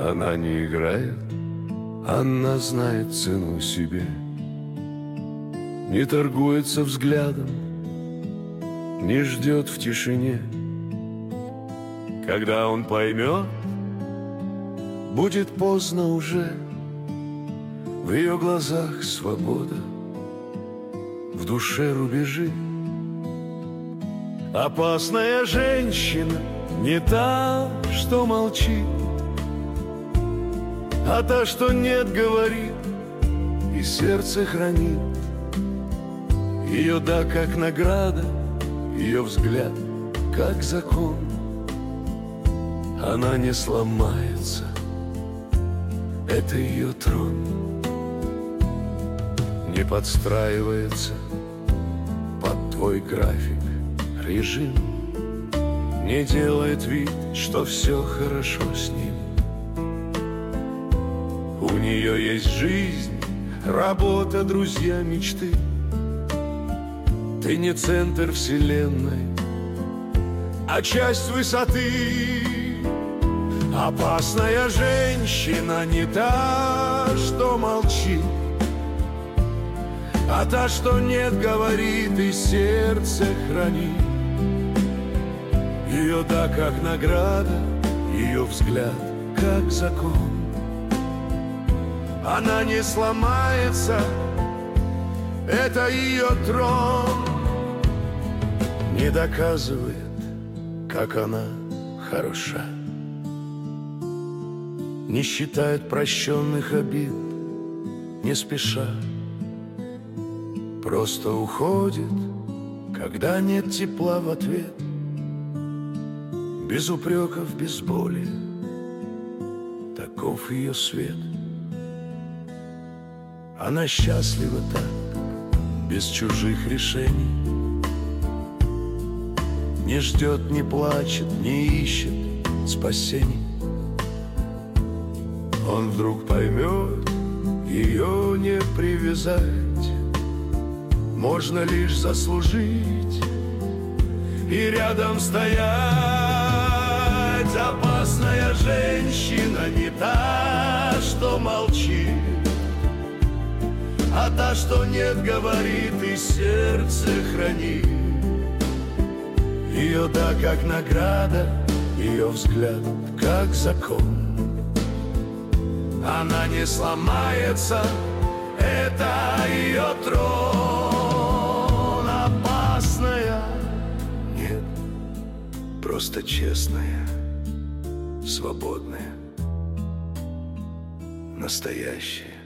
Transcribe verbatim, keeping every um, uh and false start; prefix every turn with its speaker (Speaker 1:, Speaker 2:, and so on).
Speaker 1: Она не играет, она знает цену себе, не торгуется взглядом, не ждет в тишине. Когда он поймет, будет поздно уже. В ее глазах свобода, в душе рубежи. Опасная женщина не та, что молчит, а та, что нет, говорит и сердце хранит. Ее да как награда, ее взгляд как закон. Она не сломается, это ее трон. Не подстраивается под твой график, режим, не делает вид, что все хорошо с ним. У нее есть жизнь, работа, друзья, мечты. Ты не центр вселенной, а часть высоты. Опасная женщина не та, что молчит, а та, что нет, говорит и сердце хранит. Ее да как награда, ее взгляд как закон. Она не сломается, это ее трон. Не доказывает, как она хороша, не считает прощенных обид, не спеша. Просто уходит, когда нет тепла в ответ. Без упреков, без боли, таков ее свет. Она счастлива так, без чужих решений. Не ждет, не плачет, не ищет спасений. Он вдруг поймет, ее не привязать, можно лишь заслужить и рядом стоять. Опасная женщина не та, что молчит, а та, что нет, говорит и сердце хранит. Ее да как награда, ее взгляд как закон. Она не сломается, это ее трон. Опасная? Нет, просто честная, свободная, настоящая.